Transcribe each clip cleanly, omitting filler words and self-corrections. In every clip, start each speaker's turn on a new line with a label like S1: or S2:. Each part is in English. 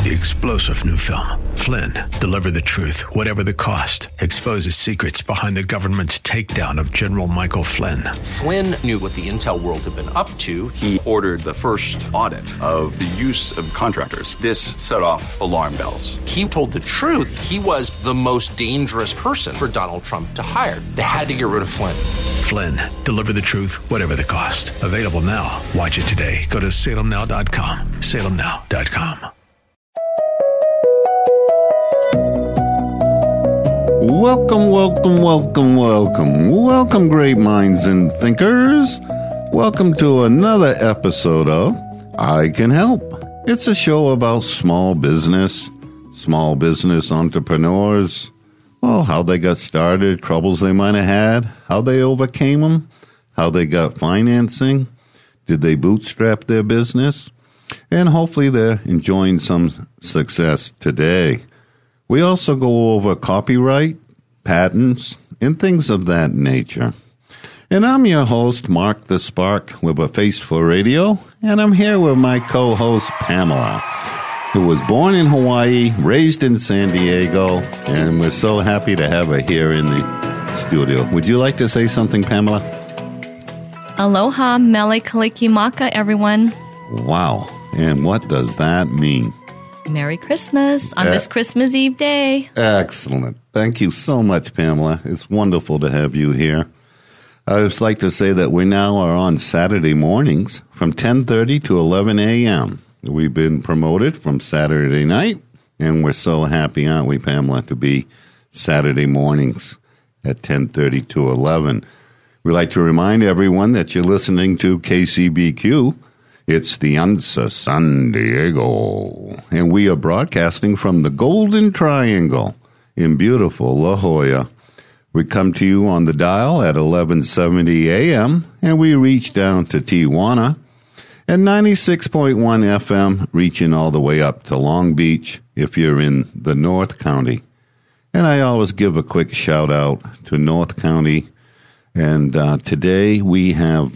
S1: the explosive new film, Flynn, Deliver the Truth, Whatever the Cost, exposes secrets behind the government's takedown of General Michael Flynn.
S2: Flynn knew what the intel world had been up to.
S3: He ordered the first audit of the use of contractors. This set off alarm bells.
S2: He told the truth. He was the most dangerous person for Donald Trump to hire. They had to get rid of Flynn.
S1: Flynn, Deliver the Truth, Whatever the Cost. Available now. Watch it today. Go to salemnow.com. salemnow.com.
S4: Welcome, great minds and thinkers. Welcome to another episode of I Can Help. It's a show about small business entrepreneurs, well, how they got started, troubles they might have had, how they overcame them, how they got financing, did they bootstrap their business, and hopefully they're enjoying some success today. We also go over copyright, patents, and things of that nature. And I'm your host, Mark the Spark, with a face for radio, and I'm here with my co-host, Pamela, who was born in Hawaii, raised in San Diego, and we're so happy to have her here in the studio. Would you like to say something, Pamela?
S5: Aloha, mele kalikimaka, everyone.
S4: Wow, and what does that mean?
S5: Merry Christmas on this Christmas Eve day.
S4: Excellent. Thank you so much, Pamela. It's wonderful to have you here. I would like to say that we now are on Saturday mornings from 10:30 to 11 a.m. We've been promoted from Saturday night, and we're so happy, aren't we, Pamela, to be Saturday mornings at 10:30 to 11. We'd like to remind everyone that you're listening to KCBQ. It's the Answer San Diego, and we are broadcasting from the Golden Triangle in beautiful La Jolla. We come to you on the dial at 1170 a.m., and we reach down to Tijuana, and 96.1 FM, reaching all the way up to Long Beach if you're in the North County. And I always give a quick shout-out to North County, and today we have...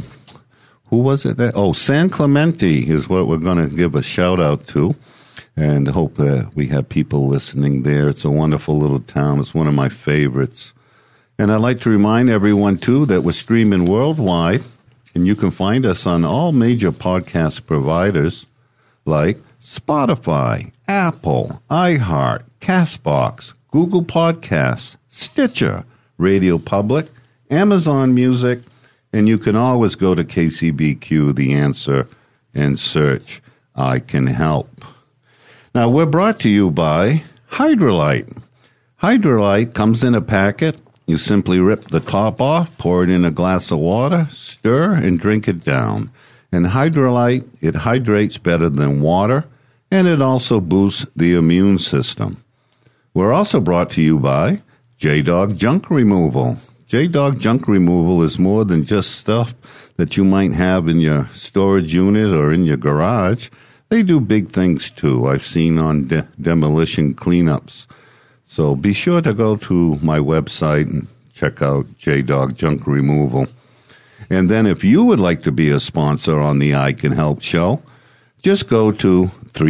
S4: who was it? San Clemente is what we're going to give a shout-out to, and hope that we have people listening there. It's a wonderful little town. It's one of my favorites. And I'd like to remind everyone, too, that we're streaming worldwide, and you can find us on all major podcast providers like Spotify, Apple, iHeart, CastBox, Google Podcasts, Stitcher, Radio Public, Amazon Music, and you can always go to KCBQ, The Answer, and search I Can Help. Now, we're brought to you by Hydralyte. Hydralyte comes in a packet. You simply rip the top off, pour it in a glass of water, stir, and drink it down. And Hydralyte, it hydrates better than water, and it also boosts the immune system. We're also brought to you by J-Dog Junk Removal. J-Dog Junk Removal is more than just stuff that you might have in your storage unit or in your garage. They do big things, too. I've seen on demolition cleanups. So be sure to go to my website and check out J-Dog Junk Removal. And then if you would like to be a sponsor on the I Can Help show, just go to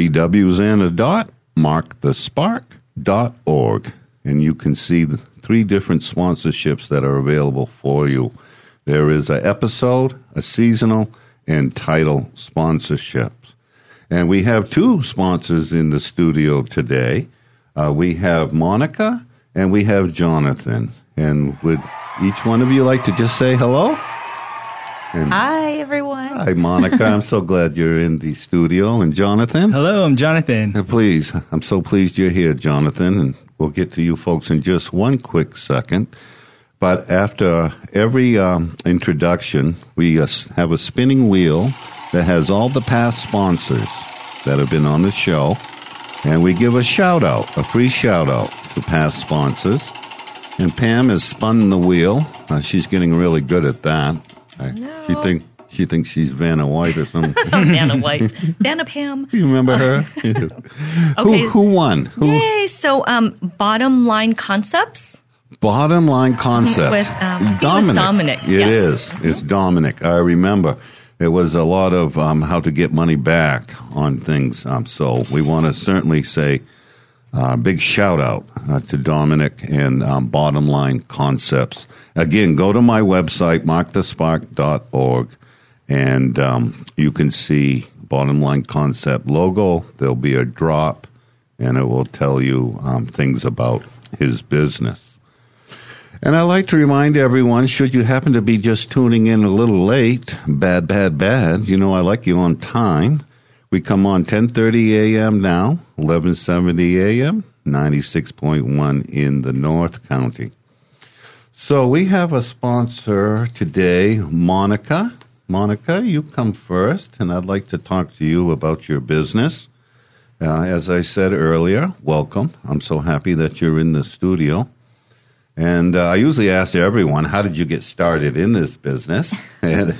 S4: 3W's&a.markthespark.org, and you can see the 3 different sponsorships that are available for you. There is an episode, a seasonal, and title sponsorships. And we have 2 sponsors in the studio today. We have Monica and we have Jonathan. And would each one of you like to just say hello? And
S5: Hi, everyone.
S4: Hi, Monica. I'm so glad you're in the studio. And Jonathan?
S6: Hello, I'm Jonathan.
S4: Please, I'm so pleased you're here, Jonathan. And we'll get to you folks in just one quick second. But after every introduction, we have a spinning wheel that has all the past sponsors that have been on the show. And we give a shout-out, a free shout-out to past sponsors. And Pam has spun the wheel. She's getting really good at that. She thinks she's Vanna White or something.
S5: Vanna White. Vanna Pam.
S4: You remember her?
S5: Okay.
S4: Who won?
S5: Yay. So, Bottom Line Concepts.
S4: Bottom Line Concepts.
S5: With Dominic.
S4: It is. It's Dominic. I remember. It was a lot of how to get money back on things. So we want to certainly say big shout out to Dominic and Bottom Line Concepts. Again, go to my website, markthespark.org, and you can see Bottom Line Concept logo. There'll be a drop, and it will tell you things about his business. And I like to remind everyone, should you happen to be just tuning in a little late, bad, I like you on time. We come on 10:30 a.m. now, 11:70 a.m., 96.1 in the North County. So we have a sponsor today, Monica. Monica, you come first, and I'd like to talk to you about your business. As I said earlier, welcome. I'm so happy that you're in the studio. And I usually ask everyone, how did you get started in this business? And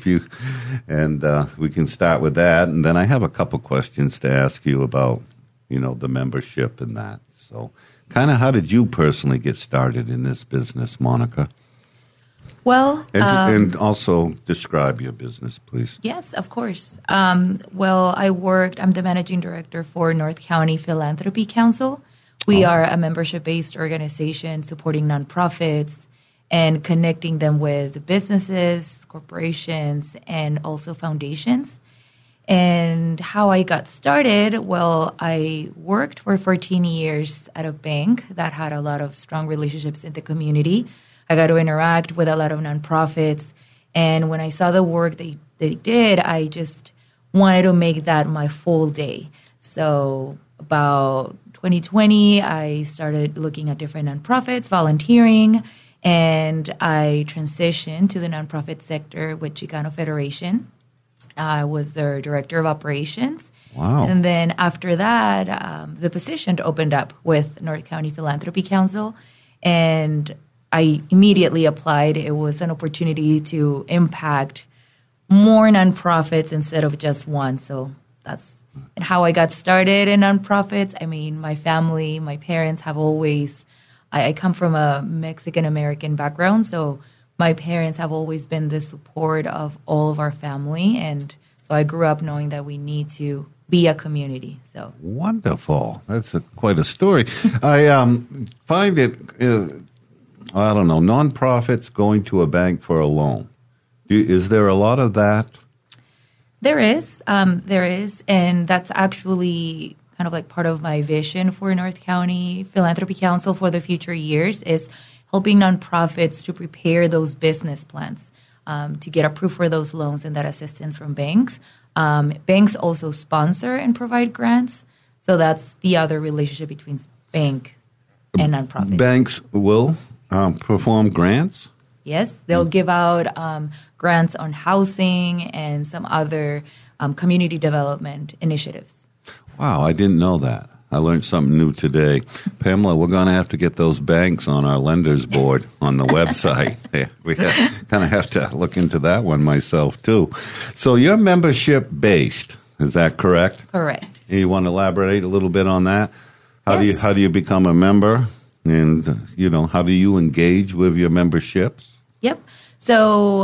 S4: we can start with that. And then I have a couple questions to ask you about, the membership and that. So kind of how did you personally get started in this business, Monica?
S6: Well,
S4: and also describe your business, please.
S6: Yes, of course. I'm the managing director for North County Philanthropy Council. We are a membership-based organization supporting nonprofits and connecting them with businesses, corporations, and also foundations. And how I got started, well, I worked for 14 years at a bank that had a lot of strong relationships in the community. I got to interact with a lot of nonprofits. And when I saw the work they did, I just wanted to make that my full day. So about 2020, I started looking at different nonprofits, volunteering, and I transitioned to the nonprofit sector with Chicano Federation. I was their director of operations.
S4: Wow.
S6: And then after that, the position opened up with North County Philanthropy Council, and I immediately applied. It was an opportunity to impact more nonprofits instead of just one. So that's how I got started in nonprofits. I mean, my family, my parents have always, I come from a Mexican-American background, so my parents have always been the support of all of our family. And so I grew up knowing that we need to be a community. So
S4: wonderful. That's quite a story. I find it, nonprofits going to a bank for a loan. Is there a lot of that?
S6: There is, and that's actually kind of like part of my vision for North County Philanthropy Council for the future years is helping nonprofits to prepare those business plans to get approved for those loans and that assistance from banks. Banks also sponsor and provide grants, so that's the other relationship between bank and nonprofits.
S4: Banks will perform grants?
S6: Yes, they'll give out grants on housing and some other community development initiatives.
S4: Wow, I didn't know that. I learned something new today. Pamela, we're going to have to get those banks on our lenders board on the website. Yeah, we kind of have to look into that one myself, too. So you're membership-based, is that correct?
S6: Correct.
S4: You want to elaborate a little bit on that?
S6: Yes.
S4: How do you become a member? And, how do you engage with your memberships?
S6: Yep. So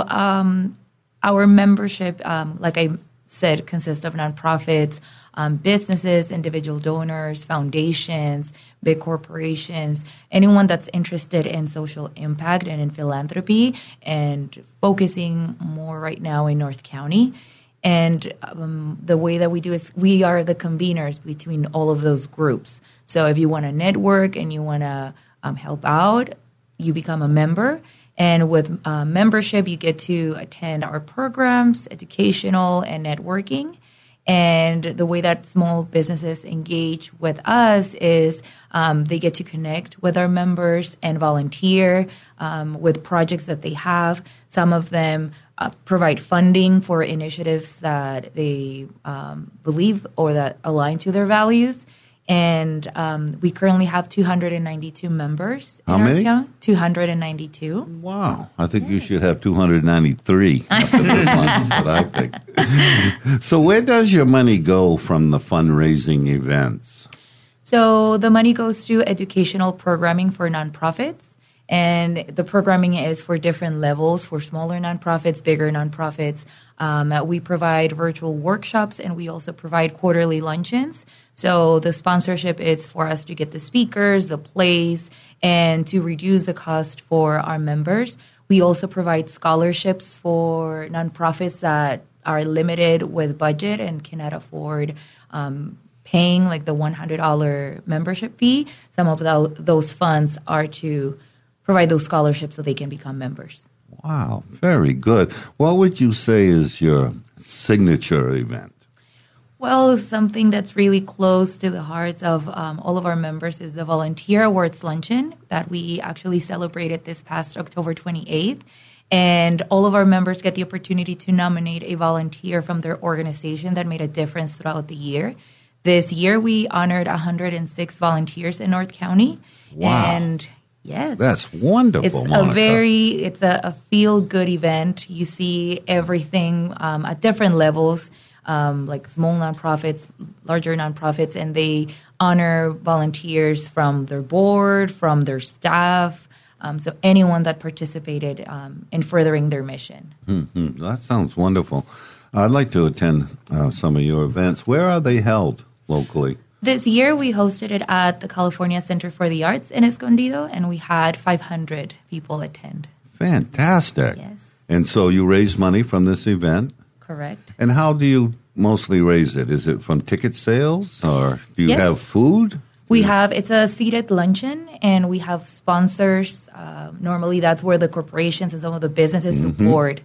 S6: our membership, like I said, consists of nonprofits, businesses, individual donors, foundations, big corporations, anyone that's interested in social impact and in philanthropy and focusing more right now in North County. And the way that we do is we are the conveners between all of those groups. So if you want to network and you want to help out, you become a member. And with membership, you get to attend our programs, educational and networking. And the way that small businesses engage with us is they get to connect with our members and volunteer with projects that they have. Some of them provide funding for initiatives that they believe or that align to their values. And we currently have 292 members in our account. 292.
S4: Wow. I think you should have 293 after this one, is what I think. So where does your money go from the fundraising events?
S6: So the money goes to educational programming for nonprofits. And the programming is for different levels, for smaller nonprofits, bigger nonprofits. We provide virtual workshops, and we also provide quarterly luncheons. So the sponsorship is for us to get the speakers, the plays, and to reduce the cost for our members. We also provide scholarships for nonprofits that are limited with budget and cannot afford paying like the $100 membership fee. Some of those funds are to provide those scholarships so they can become members.
S4: Wow, very good. What would you say is your signature event?
S6: Well, something that's really close to the hearts of all of our members is the Volunteer Awards Luncheon that we actually celebrated this past October 28th. And all of our members get the opportunity to nominate a volunteer from their organization that made a difference throughout the year. This year, we honored 106 volunteers in North County.
S4: Wow.
S6: And yes.
S4: That's wonderful,
S6: It's
S4: Monica.
S6: it's a feel-good event. You see everything at different levels, like small nonprofits, larger nonprofits, and they honor volunteers from their board, from their staff, so anyone that participated in furthering their mission.
S4: Mm-hmm. That sounds wonderful. I'd like to attend some of your events. Where are they held locally?
S6: This year, we hosted it at the California Center for the Arts in Escondido, and we had 500 people attend.
S4: Fantastic.
S6: Yes.
S4: And so you raise money from this event?
S6: Correct.
S4: And how do you mostly raise it? Is it from ticket sales, or do you
S6: Yes.
S4: have food?
S6: It's a seated luncheon, and we have sponsors. Normally, that's where the corporations and some of the businesses support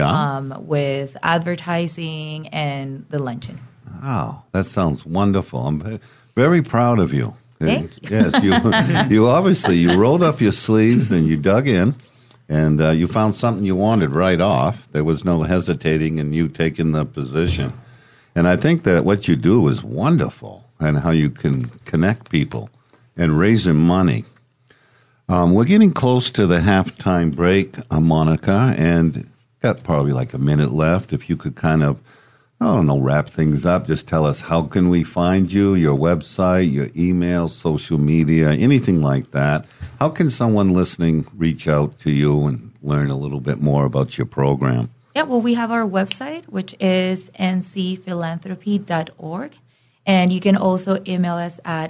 S6: with advertising and the luncheon.
S4: Wow, that sounds wonderful. I'm very proud of you.
S6: Thank you.
S4: Yes, you rolled up your sleeves and you dug in, and you found something you wanted right off. There was no hesitating in you taking the position. And I think that what you do is wonderful, and how you can connect people and raising money. We're getting close to the halftime break, Monica, and got probably like a minute left. If you could kind of, wrap things up. Just tell us, how can we find you, your website, your email, social media, anything like that. How can someone listening reach out to you and learn a little bit more about your program?
S6: Yeah, well, we have our website, which is ncphilanthropy.org. And you can also email us at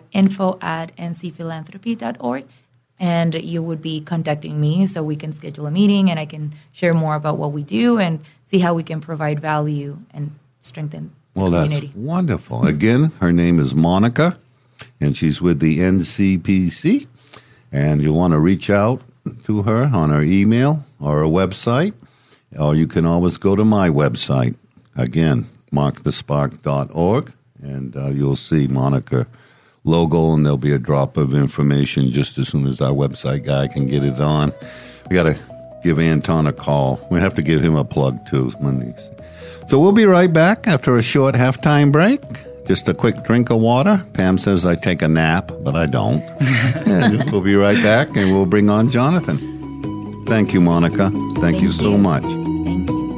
S6: info@ncphilanthropy.org. And you would be contacting me so we can schedule a meeting and I can share more about what we do and see how we can provide value and strengthen the community.
S4: That's wonderful. Again, her name is Monica, and she's with the NCPC. And you want to reach out to her on her email or her website, or you can always go to my website. Again, markthespark.org, and you'll see Monica logo, and there'll be a drop of information just as soon as our website guy can get it on. We got to give Anton a call. We have to give him a plug, too. So we'll be right back after a short halftime break. Just a quick drink of water. Pam says I take a nap, but I don't. And we'll be right back, and we'll bring on Jonathan. Thank you, Monica. Thank you so much.
S6: Thank you.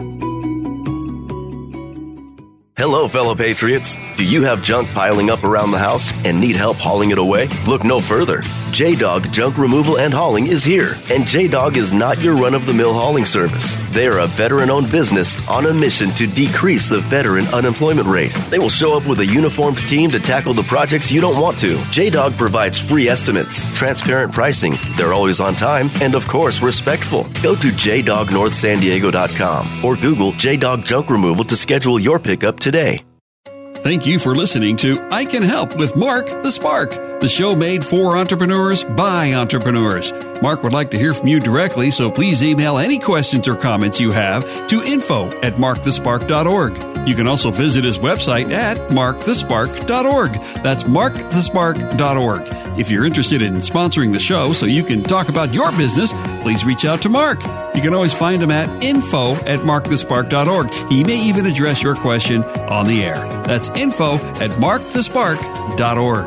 S7: Hello, fellow patriots. Do you have junk piling up around the house and need help hauling it away? Look no further. J-Dog Junk Removal and Hauling is here, and J-Dog is not your run-of-the-mill hauling service. They are a veteran-owned business on a mission to decrease the veteran unemployment rate. They will show up with a uniformed team to tackle the projects you don't want to. J-Dog provides free estimates, transparent pricing, they're always on time, and of course, respectful. Go to jdognorthsandiego.com or Google J-Dog Junk Removal to schedule your pickup today.
S8: Thank you for listening to I Can Help with Mark the Spark, the show made for entrepreneurs by entrepreneurs. Mark would like to hear from you directly, so please email any questions or comments you have to info@markthespark.org. You can also visit his website at markthespark.org. That's markthespark.org. If you're interested in sponsoring the show so you can talk about your business, please reach out to Mark. You can always find him at info@markthespark.org. He may even address your question on the air. That's info@markthespark.org.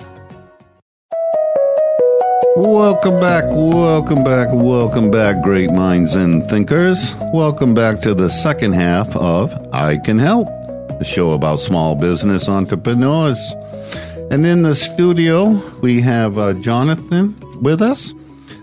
S4: Welcome back, great minds and thinkers. Welcome back to the second half of I Can Help, the show about small business entrepreneurs. And in the studio, we have Jonathan with us.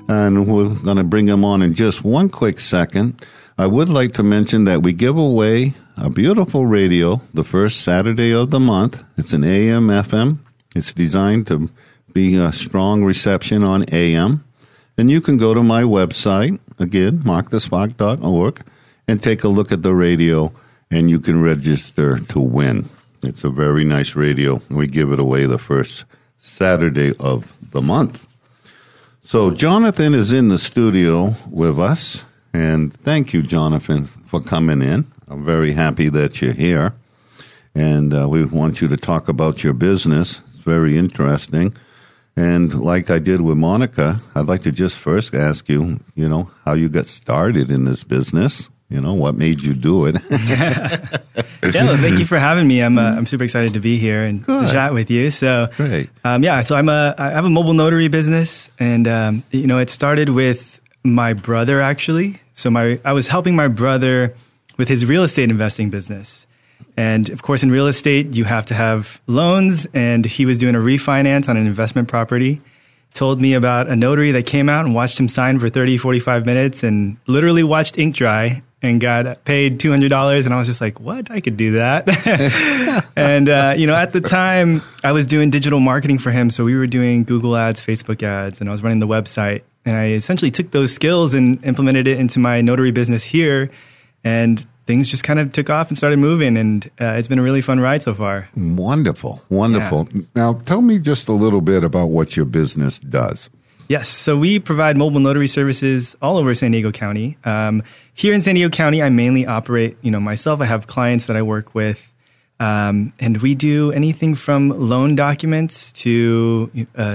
S4: and we're going to bring him on in just one quick second. I would like to mention that we give away a beautiful radio the first Saturday of the month. It's an AM, FM. It's designed to be a strong reception on AM. And you can go to my website, again, markthespark.org, and take a look at the radio, and you can register to win. It's a very nice radio. We give it away the first Saturday of the month. So Jonathan is in the studio with us, and thank you, Jonathan, for coming in. I'm very happy that you're here, and we want you to talk about your business. It's very interesting. And like I did with Monica, I'd like to just first ask you, how you got started in this business. What made you do it?
S9: Well, thank you for having me. I'm super excited to be here and to chat with you. So,
S4: great.
S9: So I have a mobile notary business, and it started with my brother actually. So I was helping my brother with his real estate investing business. And of course, in real estate, you have to have loans, and he was doing a refinance on an investment property. Told me about a notary that came out and watched him sign for 30, 45 minutes and literally watched ink dry and got paid $200. And I was just like, what? I could do that. And, at the time I was doing digital marketing for him. So we were doing Google ads, Facebook ads, and I was running the website. And I essentially took those skills and implemented it into my notary business here. And things just kind of took off and started moving, and it's been a really fun ride so far.
S4: Wonderful. Yeah. Now, tell me just a little bit about what your business does.
S9: Yes. So we provide mobile notary services all over San Diego County. Here in San Diego County, I mainly operate, myself. I have clients that I work with, and we do anything from loan documents to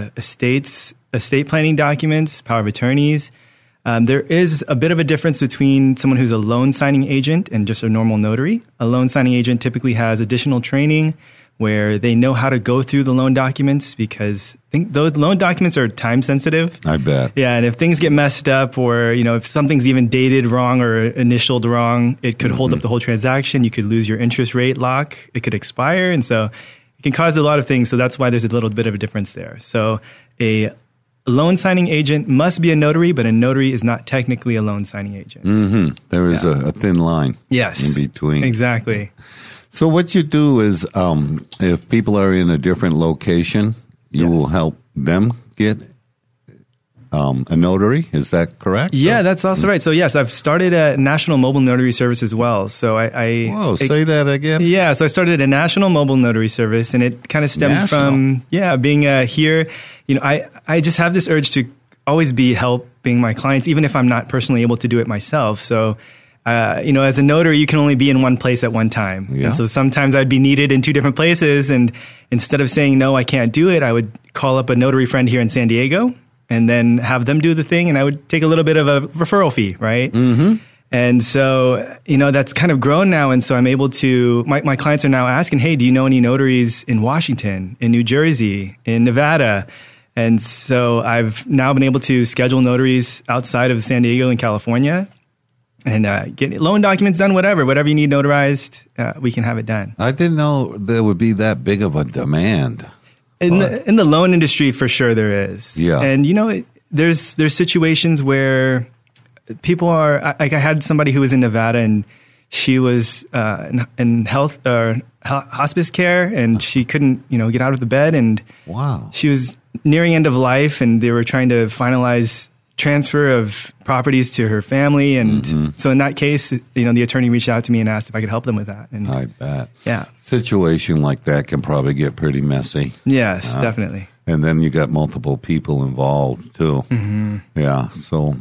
S9: estate planning documents, power of attorneys. There is a bit of a difference between someone who's a loan signing agent and just a normal notary. A loan signing agent typically has additional training where they know how to go through the loan documents, because those loan documents are time sensitive.
S4: I bet.
S9: Yeah, and if things get messed up, or if something's even dated wrong or initialed wrong, it could hold up the whole transaction. You could lose your interest rate lock. It could expire, and so it can cause a lot of things. So that's why there's a little bit of a difference there. So a loan signing agent must be a notary, but a notary is not technically a loan signing agent.
S4: Mm-hmm. There is a thin line in between.
S9: Exactly.
S4: So what you do is, if people are in a different location, you will help them get a notary. Is that correct?
S9: Yeah, that's also right. So yes, I've started a national mobile notary service as well. So
S4: say that again.
S9: Yeah, so I started a national mobile notary service, and it kind of stems from being here. I just have this urge to always be helping my clients, even if I'm not personally able to do it myself. So, as a notary, you can only be in one place at one time. Yeah. And so sometimes I'd be needed in two different places. And instead of saying, no, I can't do it, I would call up a notary friend here in San Diego and then have them do the thing. And I would take a little bit of a referral fee, right?
S4: Mm-hmm.
S9: And so, that's kind of grown now. And so I'm able to, my clients are now asking, hey, do you know any notaries in Washington, in New Jersey, in Nevada? And so I've now been able to schedule notaries outside of San Diego and California, and get loan documents done, whatever you need notarized, we can have it done.
S4: I didn't know there would be that big of a demand.
S9: In the loan industry, for sure there is.
S4: Yeah.
S9: And, there's situations where people are, like I had somebody who was in Nevada, and she was in health or hospice care, and she couldn't, get out of the bed, and she was nearing end of life, and they were trying to finalize transfer of properties to her family. And so in that case, the attorney reached out to me and asked if I could help them with that. And
S4: I bet.
S9: Yeah.
S4: Situation like that can probably get pretty messy.
S9: Yes, definitely.
S4: And then you got multiple people involved too.
S9: Mm-hmm.
S4: Yeah. So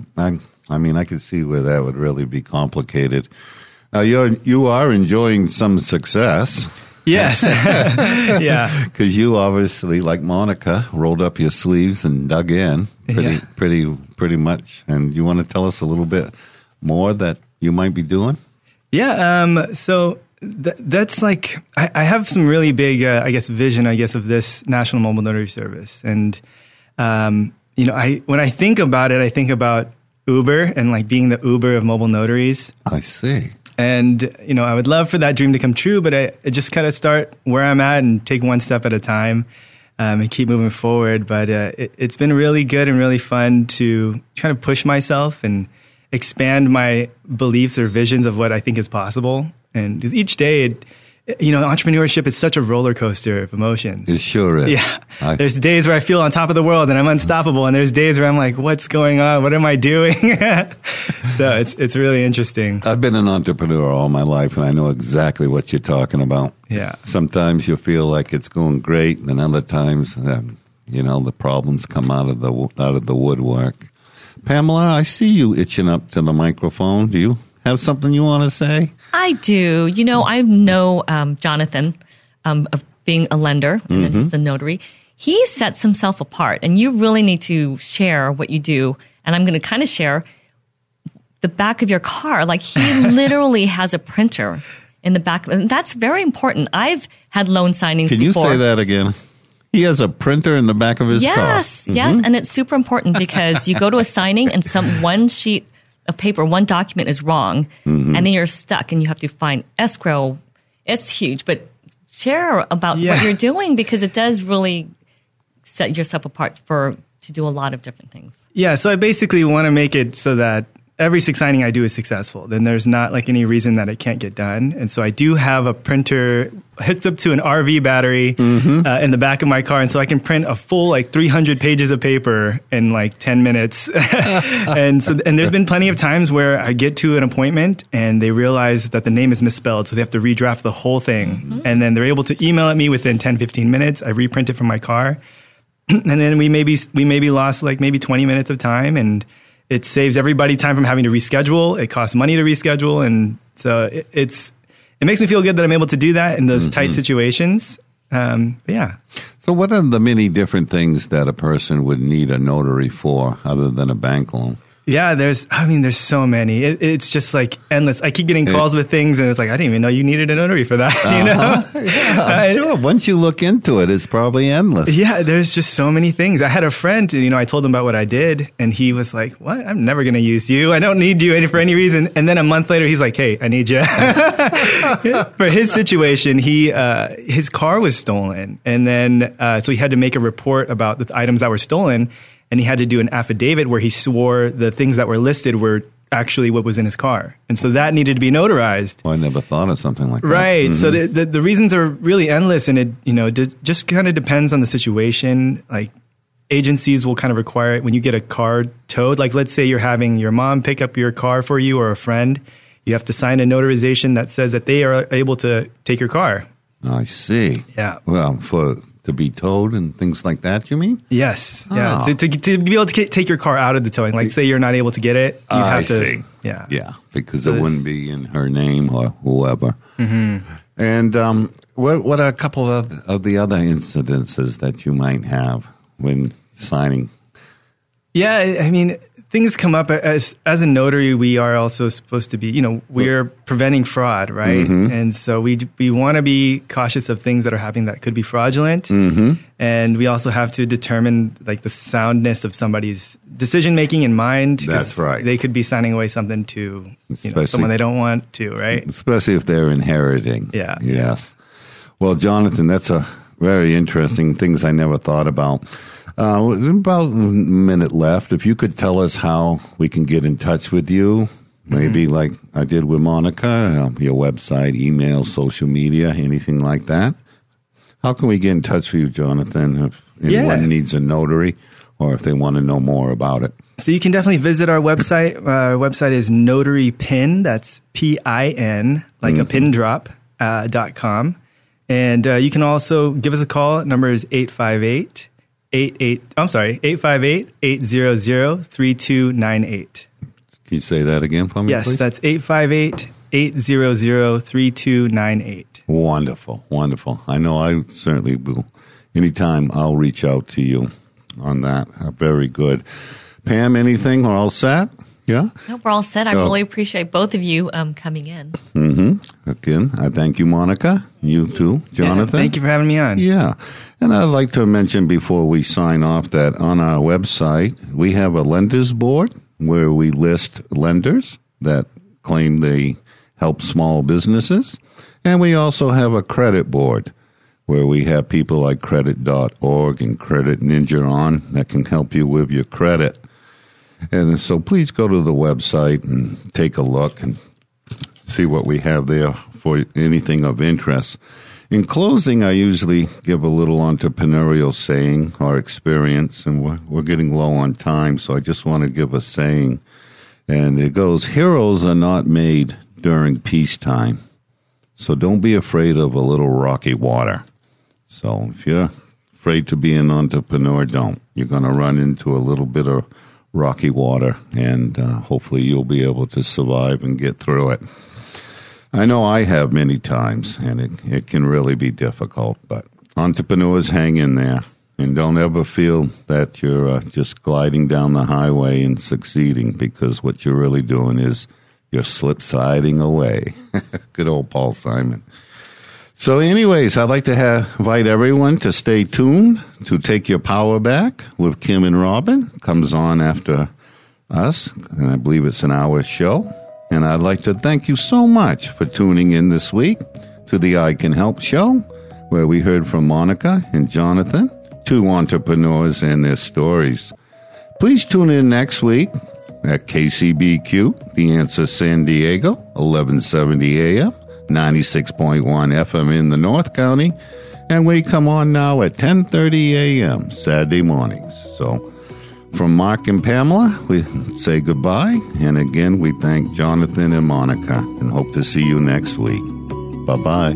S4: I could see where that would really be complicated. Now you are enjoying some success.
S9: Yes. Yeah.
S4: Because you obviously, like Monica, rolled up your sleeves and dug in pretty much. And you want to tell us a little bit more that you might be doing? Yeah.
S9: So that's like, I have some really big, vision, of this National Mobile Notary Service. And, when I think about it, I think about Uber and like being the Uber of mobile notaries.
S4: I see.
S9: And, I would love for that dream to come true, but I just kind of start where I'm at and take one step at a time. and keep moving forward. But it's been really good and really fun to try to push myself and expand my beliefs or visions of what I think is possible. And each day, entrepreneurship is such a roller coaster of emotions.
S4: It sure is.
S9: Yeah. There's days where I feel on top of the world and I'm unstoppable. And there's days where I'm like, what's going on? What am I doing? So it's really interesting.
S4: I've been an entrepreneur all my life, and I know exactly what you're talking about.
S9: Yeah.
S4: Sometimes you feel like it's going great, and other times, the problems come out of the woodwork. Pamela, I see you itching up to the microphone. Do you have something you want to say?
S5: I do. I know Jonathan of being a lender and then he's a notary. He sets himself apart, and you really need to share what you do. And I'm going to kind of share the back of your car. Like, he literally has a printer in the back. And that's very important. I've had loan signings
S4: Can you
S5: before.
S4: say that again? He has a printer in the back of his car.
S5: Yes, and it's super important because you go to a signing and one sheet of paper, one document is wrong, and then you're stuck and you have to find escrow. It's huge, but share about what you're doing, because it does really set yourself apart to do a lot of different things.
S9: Yeah, so I basically want to make it so that every signing I do is successful. Then there's not like any reason that it can't get done. And so I do have a printer hooked up to an RV battery in the back of my car. And so I can print a full 300 pages of paper in 10 minutes. and there's been plenty of times where I get to an appointment and they realize that the name is misspelled. So they have to redraft the whole thing. And then they're able to email it me within 10, 15 minutes. I reprint it from my car. And then we maybe lost maybe 20 minutes of time, and it saves everybody time from having to reschedule. It costs money to reschedule. And so it makes me feel good that I'm able to do that in those tight situations. Yeah.
S4: So what are the many different things that a person would need a notary for other than a bank loan?
S9: Yeah, there's so many. It's just endless. I keep getting calls with things, and it's I didn't even know you needed a notary for that.
S4: Yeah, sure. Once you look into it, it's probably endless.
S9: Yeah, there's just so many things. I had a friend, I told him about what I did, and he was like, "What? I'm never going to use you. I don't need you for any reason." And then a month later, he's like, "Hey, I need you." For his situation, his car was stolen, and then so he had to make a report about the items that were stolen. And he had to do an affidavit where he swore the things that were listed were actually what was in his car. And so that needed to be notarized.
S4: Well, I never thought of something like that.
S9: Right. So the reasons are really endless, and it just kind of depends on the situation. Agencies will kind of require it when you get a car towed. Let's say you're having your mom pick up your car for you, or a friend. You have to sign a notarization that says that they are able to take your car.
S4: I see.
S9: Yeah.
S4: Well, to be towed and things like that, you mean?
S9: Yes. Yeah. To be able to take your car out of the towing. Say you're not able to get it, you have to.
S4: See.
S9: Yeah.
S4: Yeah, because it wouldn't be in her name or whoever. And what are a couple of the other incidences that you might have when signing?
S9: Yeah, I mean, things come up. As a notary, we are also supposed to be, we're preventing fraud, right? And so we want to be cautious of things that are happening that could be fraudulent. And we also have to determine the soundness of somebody's decision-making in mind.
S4: That's right.
S9: They could be signing away something to someone they don't want to, right?
S4: Especially if they're inheriting.
S9: Yeah.
S4: Yes. Well, Jonathan, that's a very interesting things I never thought about. About a minute left. If you could tell us how we can get in touch with you, maybe like I did with Monica, your website, email, social media, anything like that. How can we get in touch with you, Jonathan, if anyone needs a notary or if they want to know more about it?
S9: So you can definitely visit our website. Our website is NotaryPin. That's PIN, like a pin drop, .com. And you can also give us a call. Number is 858-800-3298.
S4: Can you say that again for me,
S9: yes,
S4: please?
S9: That's 858-800-3298.
S4: Wonderful, wonderful. I know I certainly will. Anytime I'll reach out to you on that. Very good. Pam, anything? We're all set? Yeah?
S5: No, we're all set. I really appreciate both of you coming in.
S4: Again, I thank you, Monica. You too, Jonathan.
S9: Yeah, thank you for having me on.
S4: Yeah. And I'd like to mention before we sign off that on our website, we have a lenders board where we list lenders that claim they help small businesses. And we also have a credit board where we have people like Credit.org and Credit Ninja on that can help you with your credit. And so please go to the website and take a look and see what we have there for anything of interest. In closing, I usually give a little entrepreneurial saying or experience, and we're getting low on time, so I just want to give a saying. And it goes, heroes are not made during peacetime, so don't be afraid of a little rocky water. So if you're afraid to be an entrepreneur, don't. You're going to run into a little bit of rocky water, and hopefully you'll be able to survive and get through it. I know I have many times, and it can really be difficult, but entrepreneurs, hang in there, and don't ever feel that you're just gliding down the highway and succeeding, because what you're really doing is you're slip-sliding away. Good old Paul Simon. So anyways, I'd like to invite everyone to stay tuned to Take Your Power Back with Kim and Robin. Comes on after us, and I believe it's an hour show. And I'd like to thank you so much for tuning in this week to the I Can Help show, where we heard from Monica and Jonathan, two entrepreneurs and their stories. Please tune in next week at KCBQ, The Answer San Diego, 1170 AM, 96.1 FM in the North County. And we come on now at 10:30 AM Saturday mornings. So from Mark and Pamela, we say goodbye. And again, we thank Jonathan and Monica and hope to see you next week. Bye-bye.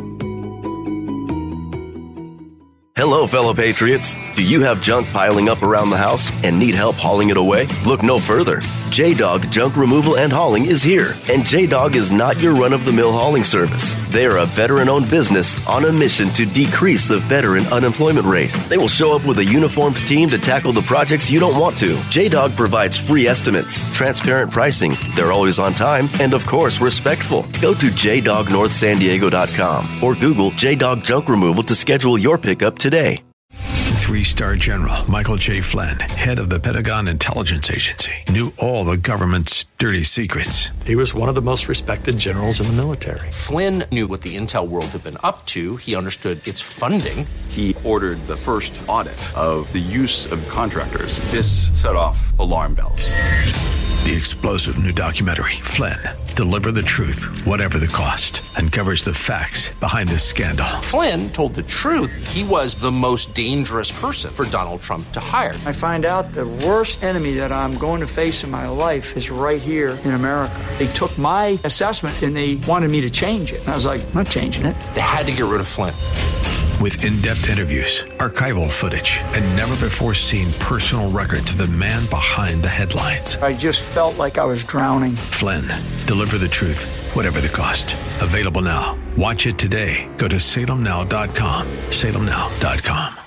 S7: Hello, fellow patriots. Do you have junk piling up around the house and need help hauling it away? Look no further. J-Dog Junk Removal and Hauling is here, and J-Dog is not your run-of-the-mill hauling service. They are a veteran-owned business on a mission to decrease the veteran unemployment rate. They will show up with a uniformed team to tackle the projects you don't want to. J-Dog provides free estimates, transparent pricing, they're always on time, and of course, respectful. Go to jdognorthsandiego.com or Google J-Dog Junk Removal to schedule your pickup today.
S1: 3-star General Michael J. Flynn, head of the Pentagon Intelligence Agency, knew all the government's dirty secrets.
S10: He was one of the most respected generals in the military.
S2: Flynn knew what the intel world had been up to. He understood its funding.
S3: He ordered the first audit of the use of contractors. This set off alarm bells.
S1: The explosive new documentary, Flynn, Deliver the Truth, Whatever the Cost, uncovers the facts behind this scandal.
S2: Flynn told the truth. He was the most dangerous person for Donald Trump to hire.
S11: I find out the worst enemy that I'm going to face in my life is right here in America. They took my assessment and they wanted me to change it. And I was like, I'm not changing it.
S2: They had to get rid of Flynn.
S1: With in-depth interviews, archival footage, and never-before-seen personal records of the man behind the headlines.
S11: I just felt like I was drowning.
S1: Flynn, Deliver the Truth, Whatever the Cost. Available now. Watch it today. Go to salemnow.com. salemnow.com.